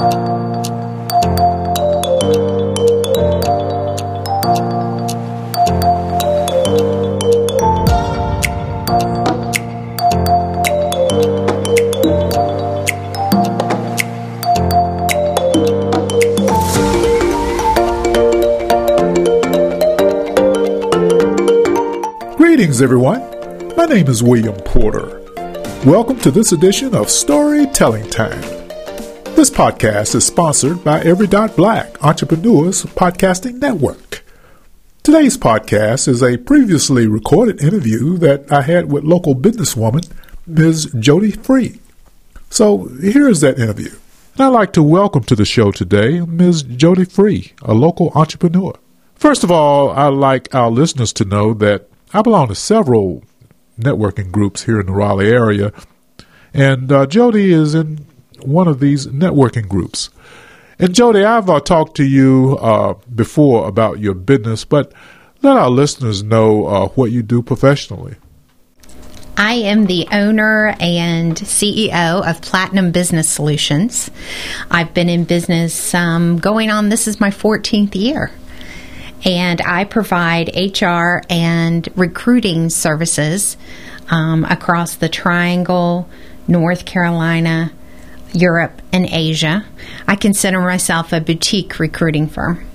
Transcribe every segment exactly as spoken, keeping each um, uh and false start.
Greetings, everyone. My name is William Porter. Welcome to this edition of Storytelling Time. This podcast is sponsored by Every Dot Black Entrepreneurs Podcasting Network. Today's podcast is a previously recorded interview that I had with local businesswoman Miz Jody Free. So here's that interview. And I'd like to welcome to the show today Miz Jody Free, a local entrepreneur. First of all, I'd like our listeners to know that I belong to several networking groups here in the Raleigh area, and uh, Jody is in one of these networking groups. And Jody, I've uh, talked to you uh, before about your business, but let our listeners know uh, what you do professionally. I am the owner and C E O of Platinum Business Solutions. I've been in business um, going on, this is my fourteenth year. And I provide H R and recruiting services um, across the Triangle, North Carolina, Europe, and Asia. I consider myself a boutique recruiting firm.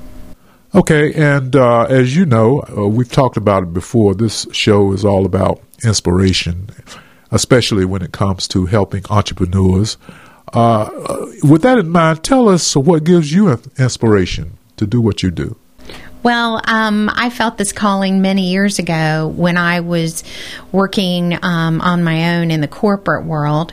Okay, and uh, as you know, uh, we've talked about it before, this show is all about inspiration, especially when it comes to helping entrepreneurs. Uh, with that in mind, tell us what gives you inspiration to do what you do. Well, um, I felt this calling many years ago when I was working um, on my own in the corporate world,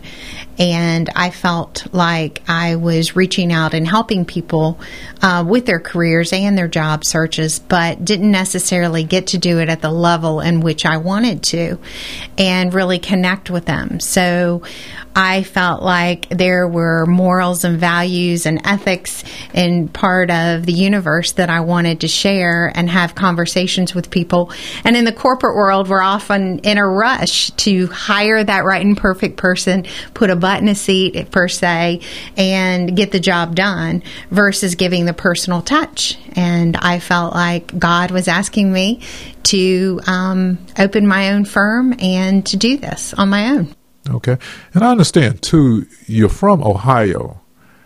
and I felt like I was reaching out and helping people uh, with their careers and their job searches, but didn't necessarily get to do it at the level in which I wanted to and really connect with them. So I felt like there were morals and values and ethics in part of the universe that I wanted to share and have conversations with people. And in the corporate world, we're often in a rush to hire that right and perfect person, put a butt in a seat per se, and get the job done versus giving the personal touch. And I felt like God was asking me to um, open my own firm and to do this on my own. Okay. And I understand, too, you're from Ohio.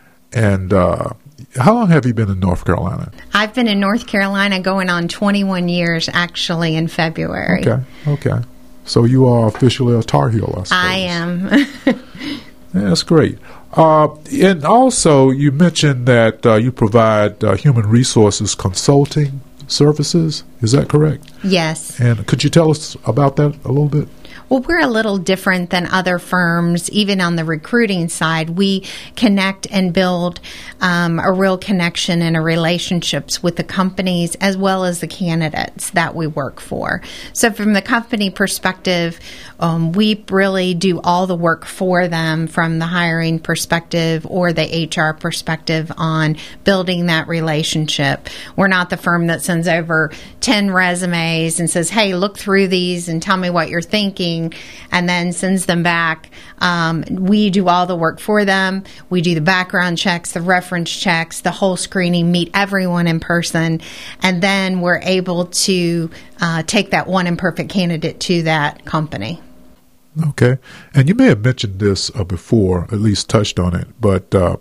And uh, how long have you been in North Carolina? I've been in North Carolina going on twenty-one years, actually, in February. Okay. Okay. So you are officially a Tar Heel, I suppose. I am. Yeah, that's great. Uh, and also, you mentioned that uh, you provide uh, human resources consulting services. Is that correct? Yes. And could you tell us about that a little bit? Well, we're a little different than other firms, even on the recruiting side. We connect and build um, a real connection and a relationships with the companies as well as the candidates that we work for. So from the company perspective, um, we really do all the work for them from the hiring perspective or the H R perspective on building that relationship. We're not the firm that sends over ten resumes and says, hey, look through these and tell me what you're thinking, and then sends them back. Um, we do all the work for them. We do the background checks, the reference checks, the whole screening, meet everyone in person, and then we're able to uh, take that one imperfect candidate to that company. Okay. And you may have mentioned this uh, before, at least touched on it, but uh,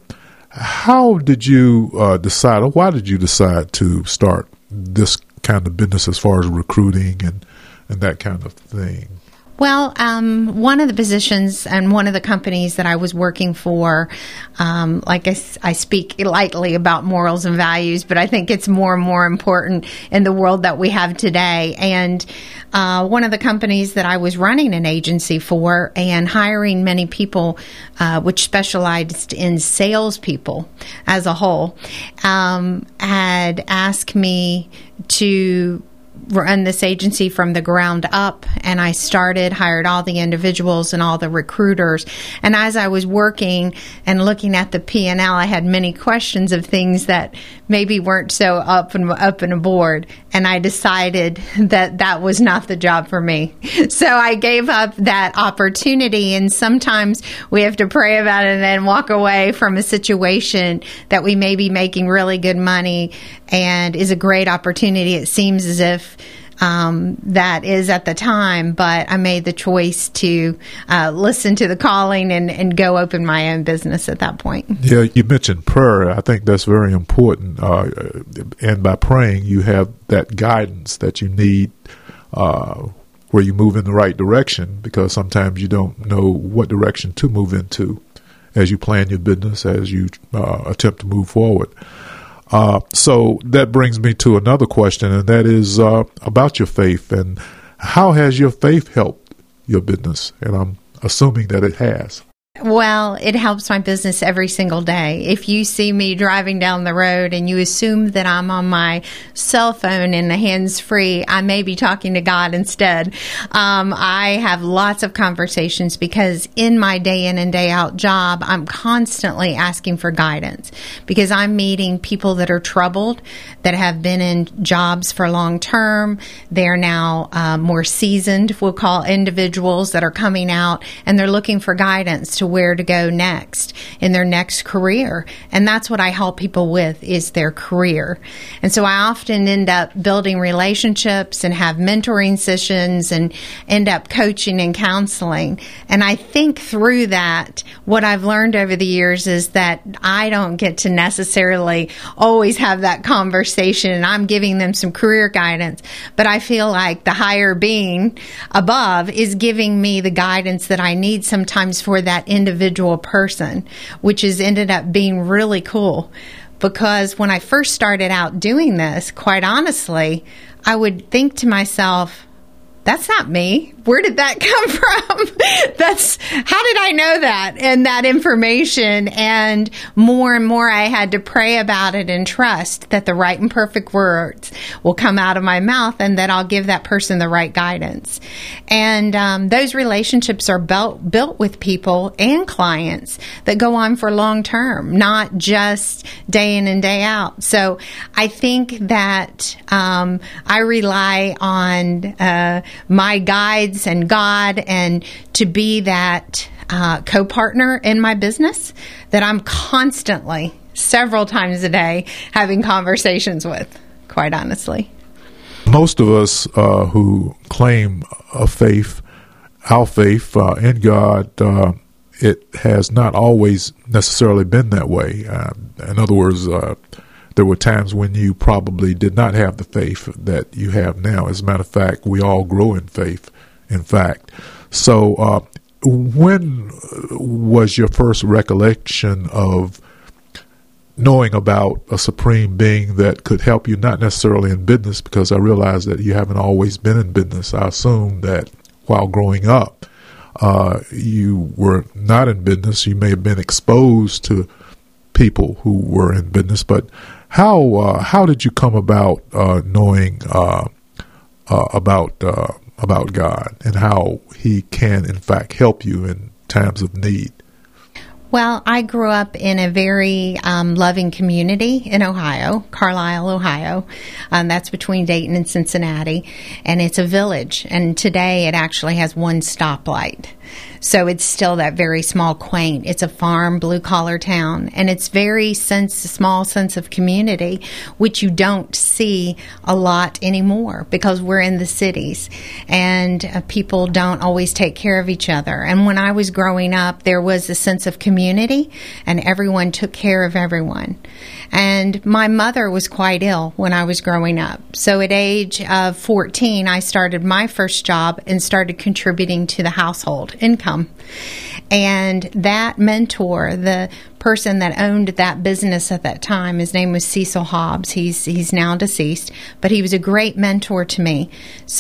how did you uh, decide, or why did you decide to start this kind of business as far as recruiting and, and that kind of thing? Well, um, one of the positions and one of the companies that I was working for, um, like I, I speak lightly about morals and values, but I think it's more and more important in the world that we have today. And uh, one of the companies that I was running an agency for and hiring many people, uh, which specialized in salespeople as a whole, um, had asked me to run this agency from the ground up, and I started, hired all the individuals and all the recruiters. And as I was working and looking at the P and L, I had many questions of things that maybe weren't so up and up and aboard. And I decided that that was not the job for me. So I gave up that opportunity. And sometimes we have to pray about it and then walk away from a situation that we may be making really good money and is a great opportunity. It seems as if um, that is at the time, but I made the choice to uh, listen to the calling and, and go open my own business at that point. Yeah, you mentioned prayer. I think that's very important. Uh, and by praying, you have that guidance that you need uh, where you move in the right direction, because sometimes you don't know what direction to move into as you plan your business, as you uh, attempt to move forward. Uh, so that brings me to another question, and that is uh, about your faith. And how has your faith helped your business? And I'm assuming that it has. Well, it helps my business every single day. If you see me driving down the road and you assume that I'm on my cell phone and the hands-free, I may be talking to God instead. Um, I have lots of conversations because in my day in and day out job, I'm constantly asking for guidance because I'm meeting people that are troubled, that have been in jobs for long term. They're now uh, more seasoned, we'll call individuals that are coming out, and they're looking for guidance to where to go next in their next career. And that's what I help people with, is their career. And so I often end up building relationships and have mentoring sessions and end up coaching and counseling. And I think through that, what I've learned over the years is that I don't get to necessarily always have that conversation, and I'm giving them some career guidance, but I feel like the higher being above is giving me the guidance that I need sometimes for that individual person, which has ended up being really cool. Because when I first started out doing this, quite honestly, I would think to myself, that's not me. Where did that come from? That's, how did I know that? And that information. And more and more I had to pray about it and trust that the right and perfect words will come out of my mouth and that I'll give that person the right guidance. And um, those relationships are built, built with people and clients that go on for long term, not just day in and day out. So I think that um, I rely on uh, my guides and God, and to be that uh, co-partner in my business that I'm constantly, several times a day, having conversations with, quite honestly. Most of us uh, who claim a faith, our faith uh, in God, uh, it has not always necessarily been that way. Uh, in other words, uh, there were times when you probably did not have the faith that you have now. As a matter of fact, we all grow in faith, in fact. So uh, when was your first recollection of knowing about a supreme being that could help you, not necessarily in business, because I realize that you haven't always been in business. I assume that while growing up, uh, you were not in business. You may have been exposed to people who were in business, but how uh, how did you come about uh, knowing uh, uh, about uh, about God and how He can, in fact, help you in times of need? Well, I grew up in a very um, loving community in Ohio, Carlisle, Ohio. Um, that's between Dayton and Cincinnati, and it's a village. And today it actually has one stoplight. So it's still that very small, quaint. It's a farm, blue-collar town, and it's very sense, small sense of community, which you don't see a lot anymore because we're in the cities, and uh, people don't always take care of each other. And when I was growing up, there was a sense of community, and everyone took care of everyone. And my mother was quite ill when I was growing up. So at age of fourteen, I started my first job and started contributing to the household income. And that mentor, the person that owned that business at that time. His name was Cecil Hobbs. He's he's now deceased, but he was a great mentor to me.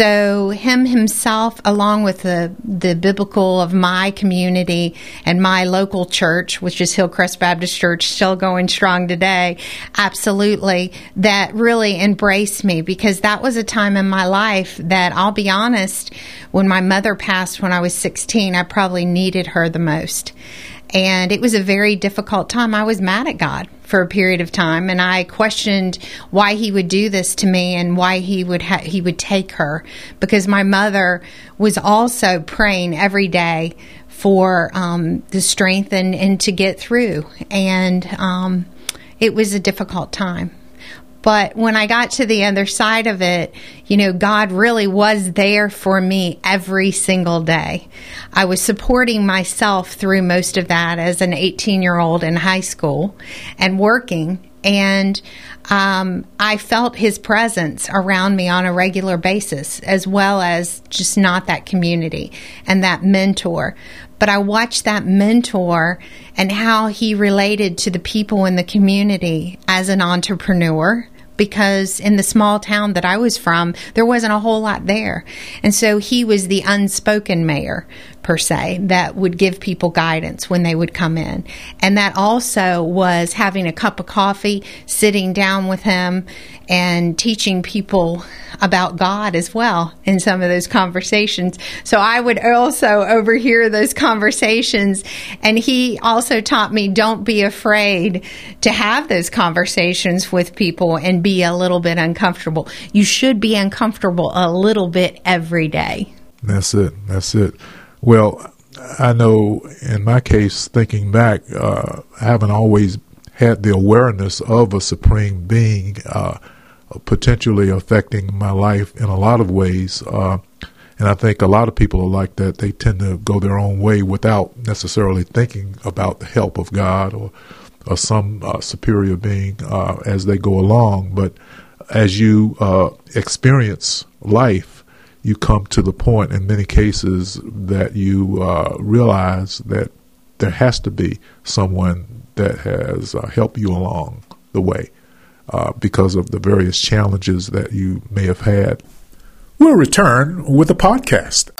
So him himself, along with the the biblical of my community and my local church, which is Hillcrest Baptist Church, still going strong today, absolutely, that really embraced me, because that was a time in my life that, I'll be honest, when my mother passed when I was sixteen, I probably needed her the most. And it was a very difficult time. I was mad at God for a period of time, and I questioned why he would do this to me and why he would ha- he would take her, because my mother was also praying every day for um, the strength and, and to get through. And um, it was a difficult time. But when I got to the other side of it, you know, God really was there for me every single day. I was supporting myself through most of that as an eighteen-year-old in high school and working. And um, I felt his presence around me on a regular basis, as well as just not that community and that mentor. But I watched that mentor and how he related to the people in the community as an entrepreneur, because in the small town that I was from, there wasn't a whole lot there. And so he was the unspoken mayor, per se, that would give people guidance when they would come in. And that also was having a cup of coffee, sitting down with him, and teaching people about God as well in some of those conversations. So I would also overhear those conversations. And he also taught me, don't be afraid to have those conversations with people and be a little bit uncomfortable. You should be uncomfortable a little bit every day. That's it. That's it. Well, I know in my case, thinking back, uh, I haven't always had the awareness of a supreme being uh, potentially affecting my life in a lot of ways. Uh, and I think a lot of people are like that. They tend to go their own way without necessarily thinking about the help of God or, or some uh, superior being uh, as they go along. But as you uh, experience life, you come to the point in many cases that you uh, realize that there has to be someone that has uh, helped you along the way uh, because of the various challenges that you may have had. We'll return with a podcast.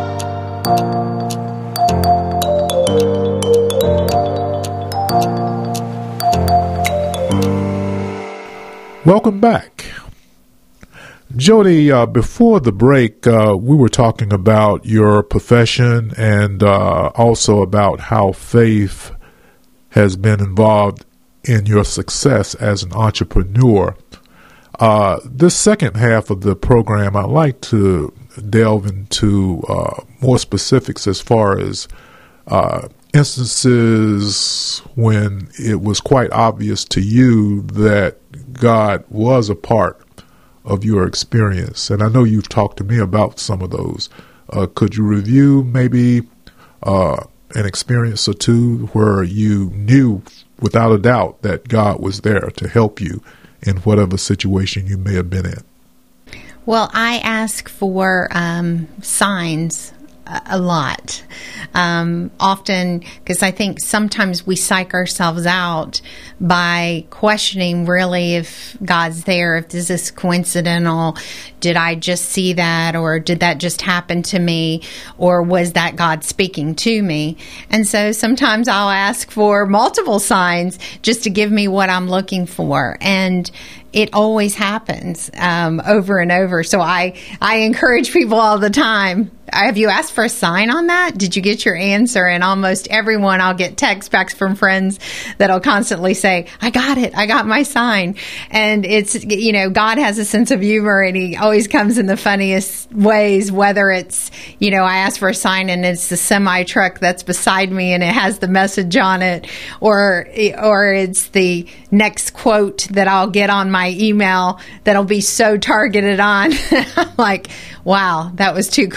Welcome back. Jody, uh, before the break, uh, we were talking about your profession and uh, also about how faith has been involved in your success as an entrepreneur. Uh, this second half of the program, I'd like to delve into uh, more specifics as far as uh, instances when it was quite obvious to you that God was a part of your experience. And I know you've talked to me about some of those. Uh, could you review maybe uh, an experience or two where you knew without a doubt that God was there to help you in whatever situation you may have been in? Well, I ask for um, signs a lot. Um, often, because I think sometimes we psych ourselves out by questioning really if God's there, if this is coincidental, did I just see that, or did that just happen to me, or was that God speaking to me? And so sometimes I'll ask for multiple signs just to give me what I'm looking for. And it always happens um, over and over. So I, I encourage people all the time, have you asked for a sign on that? Did you get your answer? And almost everyone, I'll get text backs from friends that'll constantly say, I got it. I got my sign. And it's, you know, God has a sense of humor, and he always comes in the funniest ways, whether it's, you know, I ask for a sign and it's the semi truck that's beside me and it has the message on it, or, or it's the next quote that I'll get on my email that'll be so targeted on. I'm like, wow, that was too cool.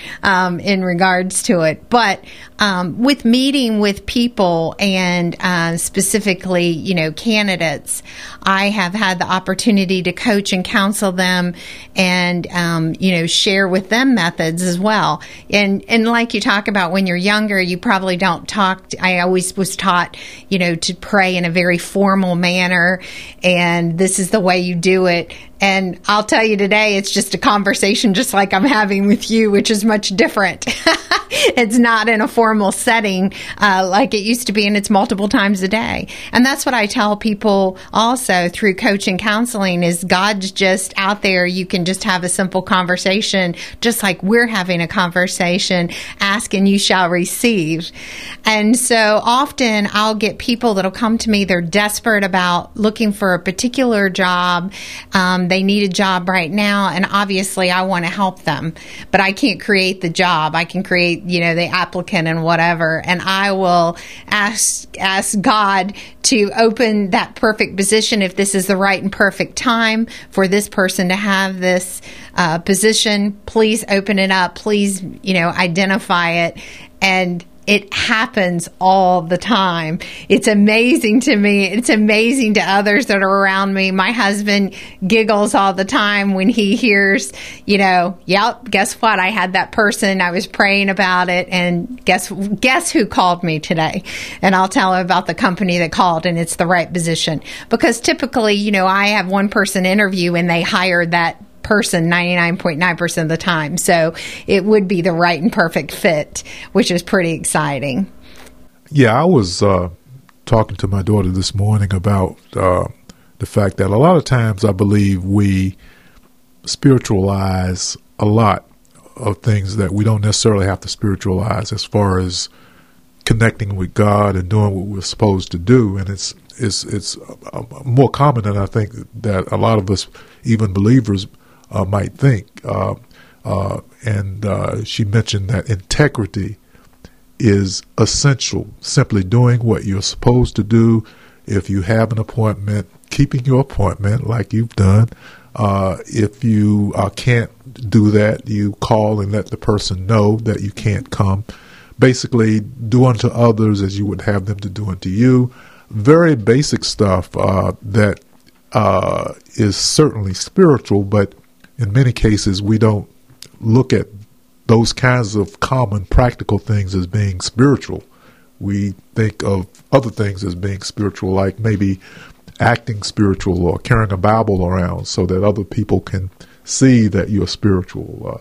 um, in regards to it. But um, with meeting with people and uh, specifically, you know, candidates, I have had the opportunity to coach and counsel them and, um, you know, share with them methods as well. And, and like you talk about when you're younger, you probably don't talk. To, I always was taught, you know, to pray in a very formal manner, and this is the way you do it. And I'll tell you today, it's just a conversation just like I'm having with you, which is much different. It's not in a formal setting uh, like it used to be, and it's multiple times a day. And that's what I tell people also through coaching counseling is God's just out there. You can just have a simple conversation, just like we're having a conversation, ask and you shall receive. And so often I'll get people that'll come to me, they're desperate about looking for a particular job. Um, they need a job right now, and obviously I want to help them, but I can't create the job. I can create, you know, the applicant and whatever, and I will ask ask God to open that perfect position if this is the right and perfect time for this person to have this uh, position. Please open it up. Please, you know, identify it. And it happens all the time. It's amazing to me. It's amazing to others that are around me. My husband giggles all the time when he hears, you know, yep, guess what? I had that person. I was praying about it. And guess, guess who called me today? And I'll tell him about the company that called, and it's the right position. Because typically, you know, I have one person interview and they hired that person ninety-nine point nine percent of the time. So it would be the right and perfect fit, which is pretty exciting. Yeah, I was uh, talking to my daughter this morning about uh, the fact that a lot of times I believe we spiritualize a lot of things that we don't necessarily have to spiritualize as far as connecting with God and doing what we're supposed to do. And it's it's it's uh, more common than I think that a lot of us, even believers, Uh, might think. Uh, uh, and uh, she mentioned that integrity is essential, simply doing what you're supposed to do. If you have an appointment, keeping your appointment like you've done. Uh, if you uh, can't do that, you call and let the person know that you can't come. Basically, do unto others as you would have them to do unto you. Very basic stuff uh, that uh, is certainly spiritual, but in many cases, we don't look at those kinds of common practical things as being spiritual. We think of other things as being spiritual, like maybe acting spiritual or carrying a Bible around so that other people can see that you're spiritual. Uh,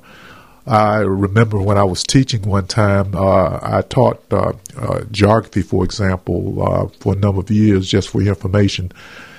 I remember when I was teaching one time, uh, I taught uh, uh, geography, for example, uh, for a number of years, just for your information.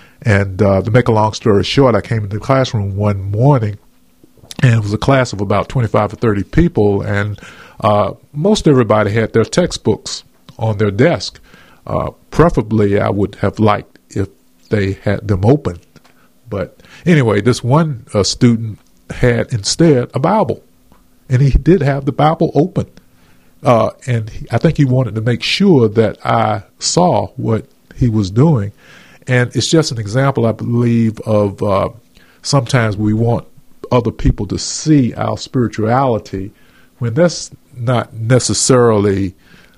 And uh, to make a long story short, I came into the classroom one morning, and it was a class of about twenty-five or thirty people, and uh, most everybody had their textbooks on their desk. Uh, preferably, I would have liked if they had them open. But anyway, this one uh, student had instead a Bible, and he did have the Bible open. Uh, and he, I think he wanted to make sure that I saw what he was doing. And it's just an example, I believe, of uh, sometimes we want other people to see our spirituality when that's not necessarily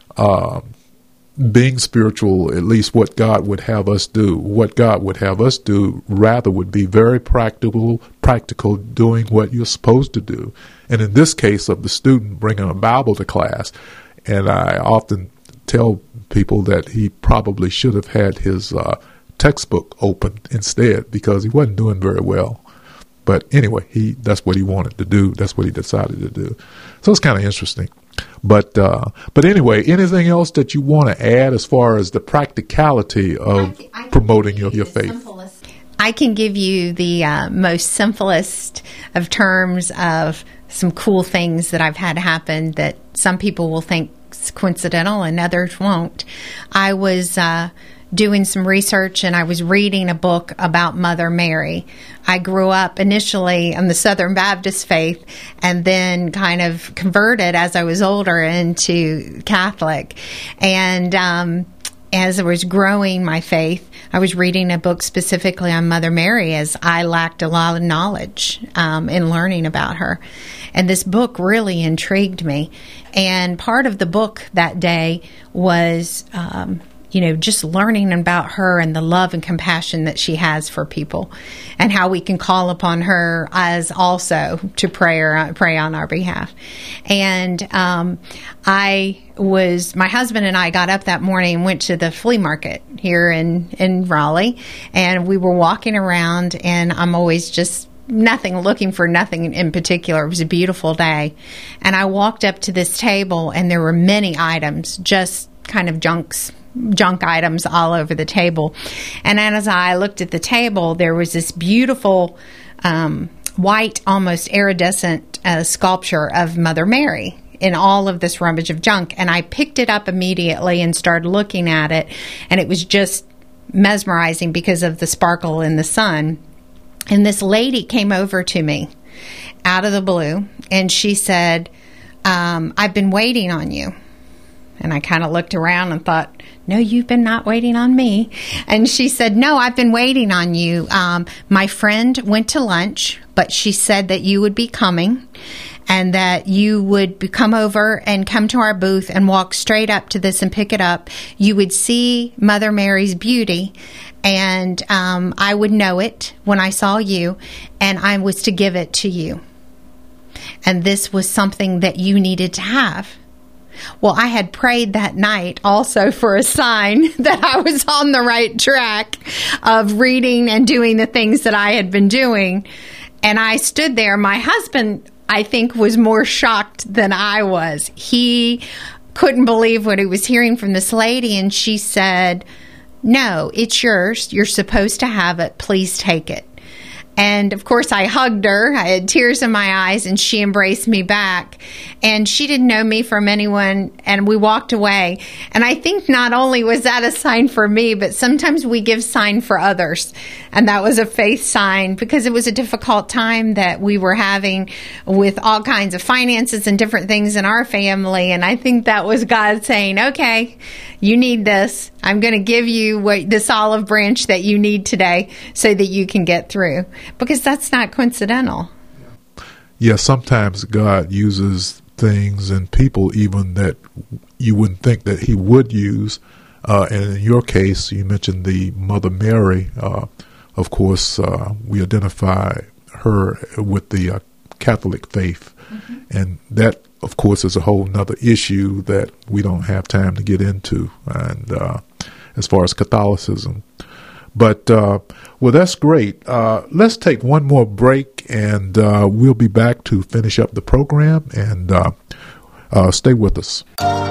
uh, being spiritual, at least what God would have us do. What God would have us do rather would be very practical, practical, doing what you're supposed to do. And in this case of the student bringing a Bible to class, and I often tell people that he probably should have had his uh, textbook open instead because he wasn't doing very well. But anyway, he that's what he wanted to do. That's what he decided to do. So it's kind of interesting. But uh, but anyway, anything else that you want to add as far as the practicality of I th- I promoting your, your faith? Simplest. I can give you the uh, most simplest of terms of some cool things that I've had happen that some people will think is coincidental and others won't. I was uh, doing some research and I was reading a book about Mother Mary. I grew up initially in the Southern Baptist faith and then kind of converted as I was older into Catholic. And um, as I was growing my faith, I was reading a book specifically on Mother Mary as I lacked a lot of knowledge um, in learning about her. And this book really intrigued me. And part of the book that day was, um, you know, just learning about her and the love and compassion that she has for people, and how we can call upon her as also to pray, or, pray on our behalf. And um, I was, my husband and I got up that morning and went to the flea market here in, in Raleigh, and we were walking around, and I'm always just nothing, looking for nothing in particular. It was a beautiful day. And I walked up to this table, and there were many items, just kind of junks, junk items all over the table. And as I looked at the table, there was this beautiful um, white, almost iridescent uh, sculpture of Mother Mary in all of this rummage of junk. And I picked it up immediately and started looking at it. And it was just mesmerizing because of the sparkle in the sun. And this lady came over to me out of the blue, and she said, um, I've been waiting on you. And I kind of looked around and thought, no, you've been not waiting on me. And she said, no, I've been waiting on you. Um, my friend went to lunch, but she said that you would be coming, and that you would be, come over and come to our booth and walk straight up to this and pick it up. You would see Mother Mary's beauty, and um, I would know it when I saw you, and I was to give it to you. And this was something that you needed to have. Well, I had prayed that night also for a sign that I was on the right track of reading and doing the things that I had been doing. And I stood there. My husband, I think, was more shocked than I was. He couldn't believe what he was hearing from this lady. And she said, no, it's yours. You're supposed to have it. Please take it. And, of course, I hugged her. I had tears in my eyes, and she embraced me back. And she didn't know me from anyone, and we walked away. And I think not only was that a sign for me, but sometimes we give sign for others. And that was a faith sign, because it was a difficult time that we were having with all kinds of finances and different things in our family. And I think that was God saying, okay, you need this. I'm going to give you what, this olive branch that you need today so that you can get through. Because that's not coincidental. Yeah, sometimes God uses things and people even that you wouldn't think that he would use. Uh, and in your case, you mentioned the Mother Mary. Uh, of course, uh, we identify her with the uh, Catholic faith. Mm-hmm. And that, of course, is a whole nother issue that we don't have time to get into, and uh, as far as Catholicism. But, uh, well, that's great. Uh, let's take one more break, and uh, we'll be back to finish up the program, and uh, uh, stay with us.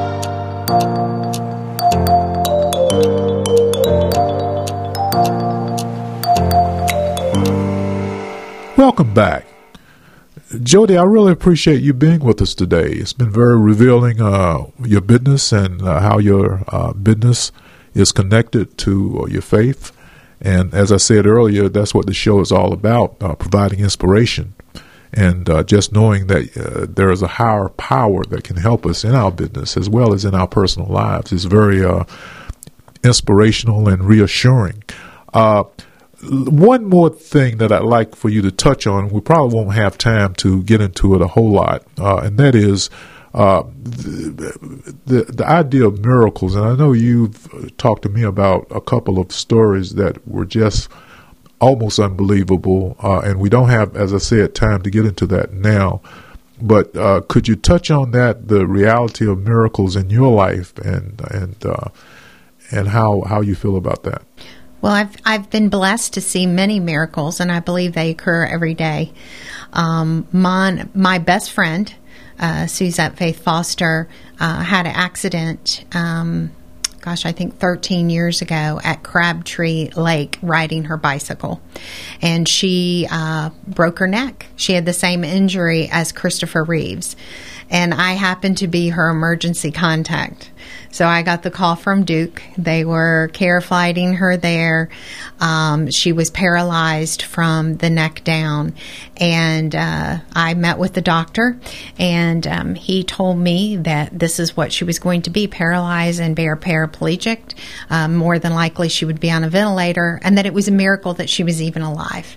Welcome back. Jody, I really appreciate you being with us today. It's been very revealing, uh, your business and uh, how your uh, business is connected to uh, your faith. And as I said earlier, that's what the show is all about, uh, providing inspiration. And uh, just knowing that uh, there is a higher power that can help us in our business as well as in our personal lives is very uh, inspirational and reassuring. Uh, one more thing that I'd like for you to touch on, we probably won't have time to get into it a whole lot, uh, and that is uh, the, the, the idea of miracles. And I know you've talked to me about a couple of stories that were just almost unbelievable, uh, and we don't have, as I said, time to get into that now. But uh, could you touch on that, the reality of miracles in your life, and and uh, and how how you feel about that? Well, I've I've been blessed to see many miracles, and I believe they occur every day. Um, my my best friend, uh, Suzette Faith Foster, uh, had an accident. Um, gosh, I think thirteen years ago at Crabtree Lake riding her bicycle. And she uh, broke her neck. She had the same injury as Christopher Reeves. And I happened to be her emergency contact. So I got the call from Duke. They were care flighting her there. Um, she was paralyzed from the neck down. And uh, I met with the doctor, and um, he told me that this is what she was going to be, paralyzed and bare paraplegic. Um, more than likely she would be on a ventilator, and that it was a miracle that she was even alive.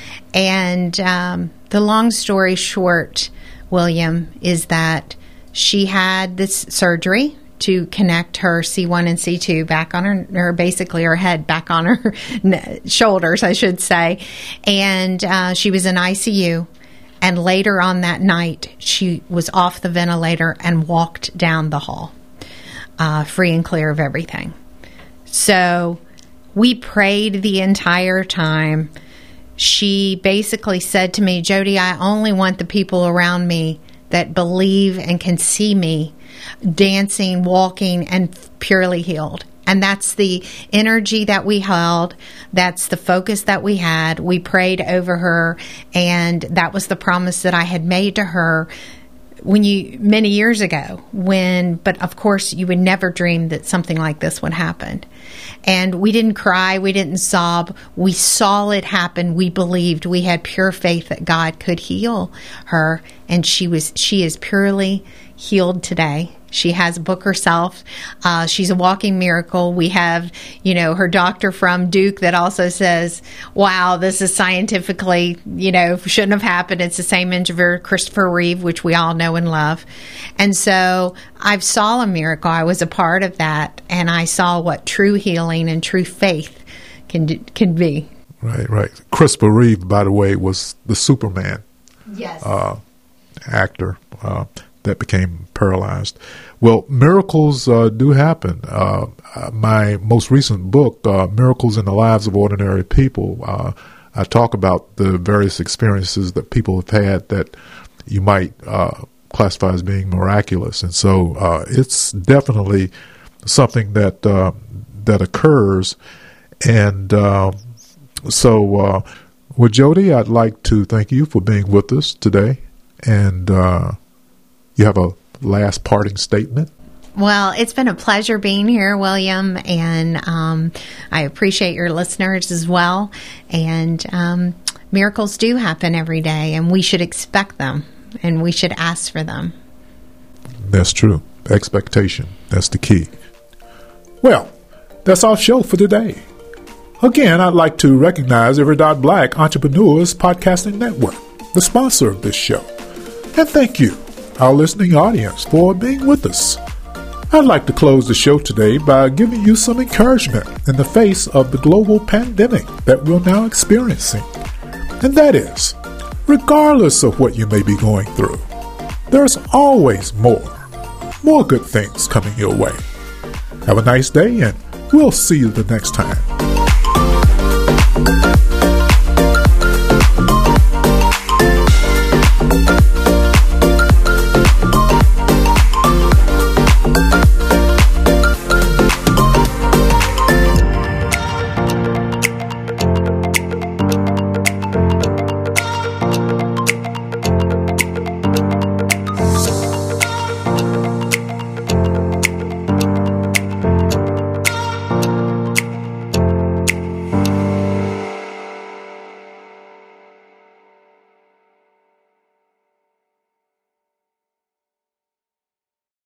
And um, the long story short, William, is that she had this surgery to connect her C one and C two back on her, or basically her head back on her shoulders, I should say. And uh, she was in I C U. And later on that night, she was off the ventilator and walked down the hall, uh, free and clear of everything. So we prayed the entire time. She basically said to me, Jody, I only want the people around me that believe and can see me dancing, walking, and purely healed. And that's the energy that we held. That's the focus that we had. We prayed over her, and that was the promise that I had made to her when you many years ago. When, but of course, you would never dream that something like this would happen. And we didn't cry, we didn't sob. We saw it happen. We believed. We had pure faith that God could heal her, and she was she is purely healed today. She has a book herself. Uh, she's a walking miracle. We have, you know, her doctor from Duke that also says, wow, this is scientifically, you know, shouldn't have happened. It's the same engineer, Christopher Reeve, which we all know and love. And so I saw a miracle. I was a part of that. And I saw what true healing and true faith can do, can be. Right, right. Christopher Reeve, by the way, was the Superman yes. uh, actor. Uh that became paralyzed. Well, miracles uh, do happen. Uh, my most recent book, uh, Miracles in the Lives of Ordinary People, uh, I talk about the various experiences that people have had that you might uh, classify as being miraculous. And so uh, it's definitely something that uh, that occurs. And uh, so, uh, well, Jody, I'd like to thank you for being with us today. And uh you have a last parting statement? Well, it's been a pleasure being here, William, and um, I appreciate your listeners as well. And um, miracles do happen every day, and we should expect them, and we should ask for them. That's true. Expectation. That's the key. Well, that's our show for today. Again, I'd like to recognize Every Dot Black Entrepreneurs Podcasting Network, the sponsor of this show. And thank you, our listening audience, for being with us. I'd like to close the show today by giving you some encouragement in the face of the global pandemic that we're now experiencing. And that is, regardless of what you may be going through, there's always more, more good things coming your way. Have a nice day, and we'll see you the next time.